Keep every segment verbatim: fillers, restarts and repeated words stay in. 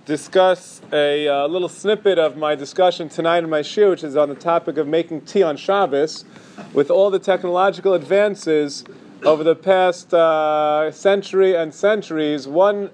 discuss a uh, little snippet of my discussion tonight in my shiur, which is on the topic of making tea on Shabbos. With all the technological advances over the past uh, century and centuries, one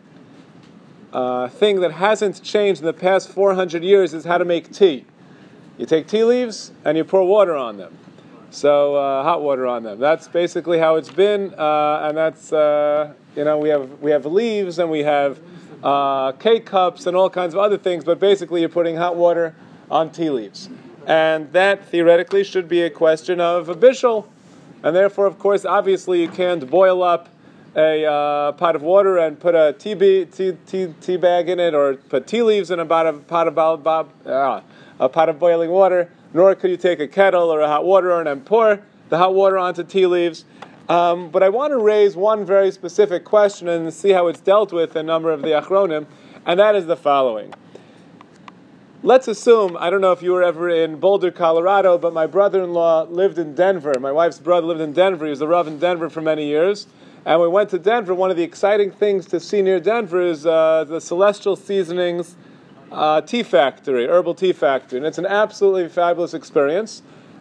uh, thing that hasn't changed in the past four hundred years is how to make tea. You take tea leaves and you pour water on them. So uh, hot water on them. That's basically how it's been, uh, and that's uh, you know we have we have leaves and we have uh, K-cups and all kinds of other things. But basically, you're putting hot water on tea leaves, and that theoretically should be a question of a bishul, and therefore, of course, obviously, you can't boil up a uh, pot of water and put a tea, be- tea, tea, tea bag in it, or put tea leaves in a pot of pot of uh, a pot of boiling water. Nor could you take a kettle or a hot water urn and pour the hot water onto tea leaves. Um, but I want to raise one very specific question and see how it's dealt with in a number of the Achronim, and that is the following. Let's assume, I don't know if you were ever in Boulder, Colorado, but my brother-in-law lived in Denver. My wife's brother lived in Denver. He was the Rav in Denver for many years. And we went to Denver. One of the exciting things to see near Denver is uh, the Celestial Seasonings Uh, tea factory, herbal tea factory, and it's an absolutely fabulous experience.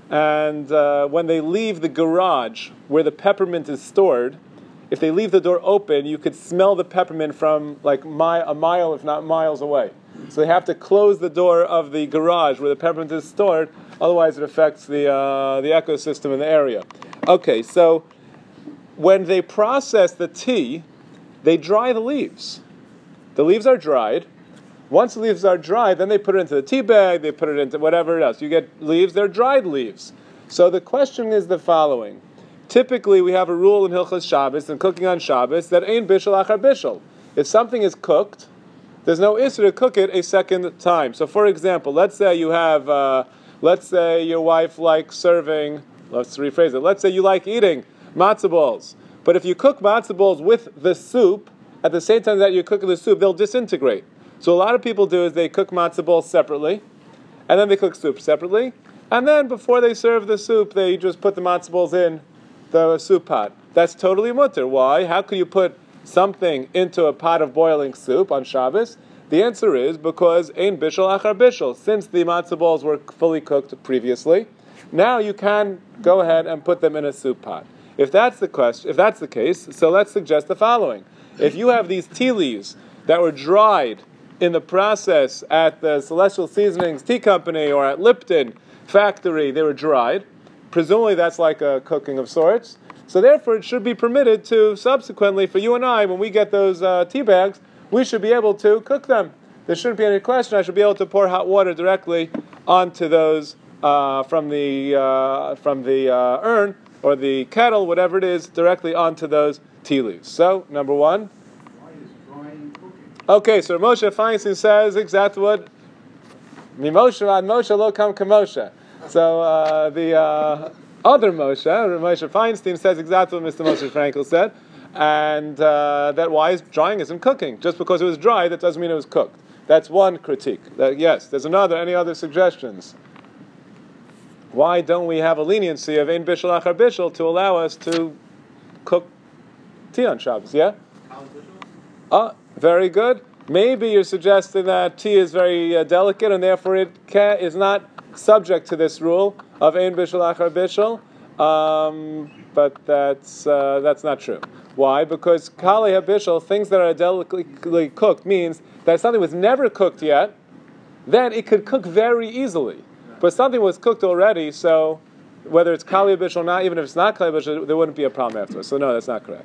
And uh, when they leave the garage where the peppermint is stored, if they leave the door open, you could smell the peppermint from like mi- a mile, if not miles away. So they have to close the door of the garage where the peppermint is stored, otherwise it affects the uh, the ecosystem in the area. Okay, so when they process the tea, they dry the leaves. The leaves are dried. Once the leaves are dried, then they put it into the tea bag, they put it into whatever else. You get leaves, they're dried leaves. So the question is the following. Typically, we have a rule in Hilchos Shabbos and cooking on Shabbos that ein bishul achar bishul. If something is cooked, there's no issue to cook it a second time. So for example, let's say you have, uh, let's say your wife likes serving, let's rephrase it, let's say you like eating matzah balls. But if you cook matzah balls with the soup, at the same time that you're cooking the soup, they'll disintegrate. So a lot of people do is they cook matzah balls separately, and then they cook soup separately, and then before they serve the soup, they just put the matzah balls in the soup pot. That's totally mutter. Why? How could you put something into a pot of boiling soup on Shabbos? The answer is because ein bishul achar bishul. Since the matzah balls were fully cooked previously, now you can go ahead and put them in a soup pot. If that's the question, if that's the case, so let's suggest the following: if you have these tea leaves that were dried in the process at the Celestial Seasonings Tea Company or at Lipton factory, they were dried. Presumably that's like a cooking of sorts. So therefore it should be permitted to subsequently, for you and I, when we get those uh, tea bags, we should be able to cook them. There shouldn't be any question. I should be able to pour hot water directly onto those uh, from the uh, from the uh, urn or the kettle, whatever it is, directly onto those tea leaves. So, number one. Okay, so Moshe Feinstein says exactly what Mimoshe ad Moshe lo kam kamoshe. So uh, the uh, other Moshe, Moshe Feinstein, says exactly what Mister Moshe Frankel said, and uh, that why is drying isn't cooking. Just because it was dry, that doesn't mean it was cooked. That's one critique. That, yes, there's another. Any other suggestions? Why don't we have a leniency of ein bishul achar bishul to allow us to cook tea on Shabbos? Yeah. Uh, Very good. Maybe you're suggesting that tea is very uh, delicate and therefore it can, is not subject to this rule of ein bishul achar bishul, um, but that's uh, that's not true. Why? Because kali habishul, things that are delicately cooked, means that if something was never cooked yet, then it could cook very easily. But something was cooked already, so whether it's kali habishul or not, even if it's not kali habishul, there wouldn't be a problem afterwards. So no, that's not correct.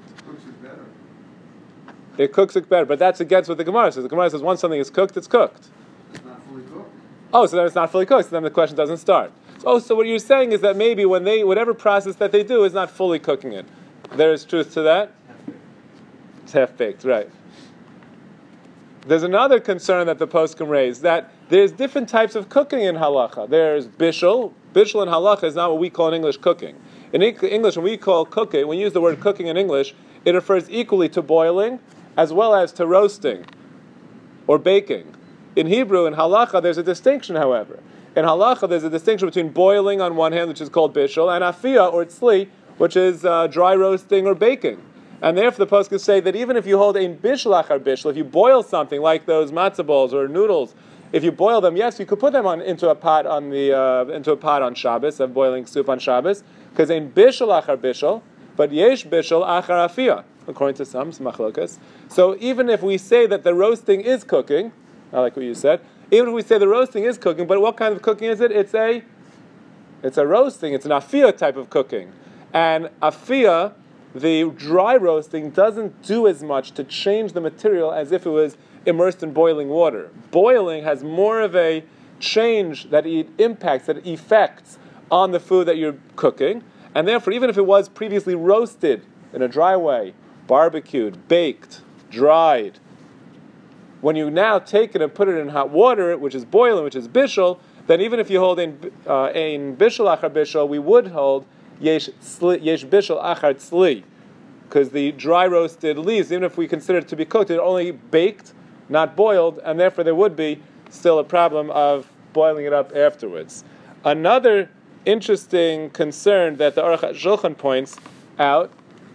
It cooks it better, but that's against what the Gemara says. The Gemara says once something is cooked, it's cooked. It's not fully cooked. Oh, so then it's not fully cooked, so then the question doesn't start. So, oh, so what you're saying is that maybe when they, whatever process that they do is not fully cooking it. There is truth to that? It's half-baked, right. There's another concern that the poskim raise, that there's different types of cooking in halacha. There's bishul. Bishul in halacha is not what we call in English cooking. In English, when we call cooking, when we use the word cooking in English, it refers equally to boiling as well as to roasting or baking. In Hebrew, in halacha, there's a distinction, however. In halacha, there's a distinction between boiling on one hand, which is called bishul, and afiyah or tzli, which is uh, dry roasting or baking. And therefore the poskim say that even if you hold ein bishul achar bishul, if you boil something like those matzah balls or noodles, if you boil them, yes, you could put them on into a pot on the uh, into a pot on Shabbos, of boiling soup on Shabbos, because ein bishul achar bishul, but yesh bishul achar afiyah, according to some machlokas. So even if we say that the roasting is cooking, I like what you said. Even if we say the roasting is cooking, but what kind of cooking is it? It's a it's a roasting. It's an afiyah type of cooking, and afiyah, the dry roasting, doesn't do as much to change the material as if it was immersed in boiling water. Boiling has more of a change that it impacts, that it effects on the food that you're cooking, and therefore, even if it was previously roasted in a dry way, barbecued, baked, dried, when you now take it and put it in hot water, which is boiling, which is bishul, then even if you hold in uh, in bishul achar bishul, we would hold yesh yesh bishul achar tzli, because the dry roasted leaves, even if we consider it to be cooked, they're only baked, not boiled, and therefore there would be still a problem of boiling it up afterwards. Another interesting concern that the Aruch HaShulchan points out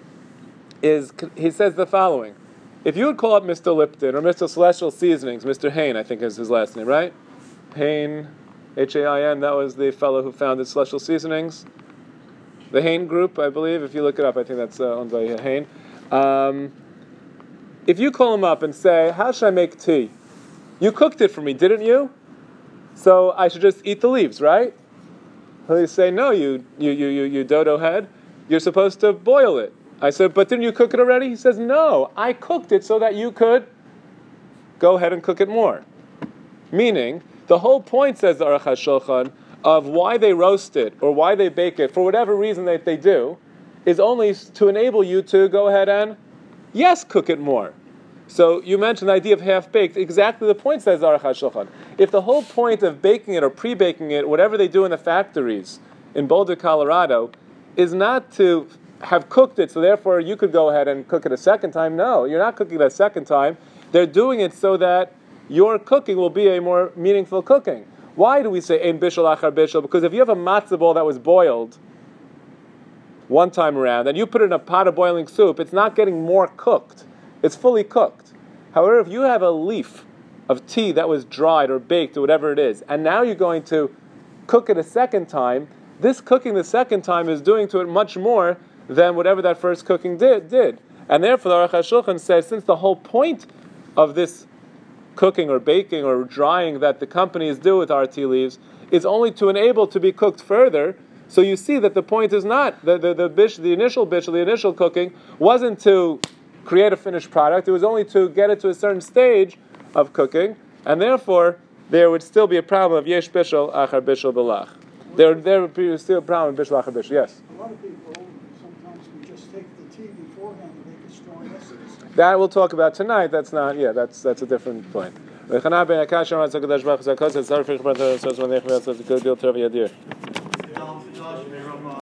is, he says the following: if you would call up Mister Lipton or Mister Celestial Seasonings, Mister Hain, I think is his last name, right? Hain, H A I N, that was the fellow who founded Celestial Seasonings. The Hain Group, I believe. If you look it up, I think that's uh, owned by Hain. Um, if you call him up and say, how should I make tea? You cooked it for me, didn't you? So I should just eat the leaves, right? He'll say, no, you, you, you, you, you dodo head. You're supposed to boil it. I said, but didn't you cook it already? He says, no, I cooked it so that you could go ahead and cook it more. Meaning, the whole point, says the Aruch HaShulchan, of why they roast it or why they bake it, for whatever reason that they do, is only to enable you to go ahead and, yes, cook it more. So you mentioned the idea of half-baked. Exactly the point, says the Aruch HaShulchan. If the whole point of baking it or pre-baking it, whatever they do in the factories in Boulder, Colorado, is not to have cooked it, so therefore you could go ahead and cook it a second time. No, you're not cooking it a second time. They're doing it so that your cooking will be a more meaningful cooking. Why do we say ein bishul achar bishul? Because if you have a matzah ball that was boiled one time around, and you put it in a pot of boiling soup, it's not getting more cooked. It's fully cooked. However, if you have a leaf of tea that was dried or baked or whatever it is, and now you're going to cook it a second time, this cooking the second time is doing to it much more than whatever that first cooking did. did. And therefore, the Aruch HaShulchan says, since the whole point of this cooking or baking or drying that the companies do with our tea leaves is only to enable to be cooked further, so you see that the point is not, the the, the, bish, the initial bish, the initial cooking wasn't to create a finished product, it was only to get it to a certain stage of cooking, and therefore there would still be a problem of yesh bishul achar bishul belach. There, there would be still a problem of bishul achar bishul, yes? A lot of people, sometimes we just take the tea beforehand and make a strong essence. That we'll talk about tonight. That's not, yeah, that's that's a different point.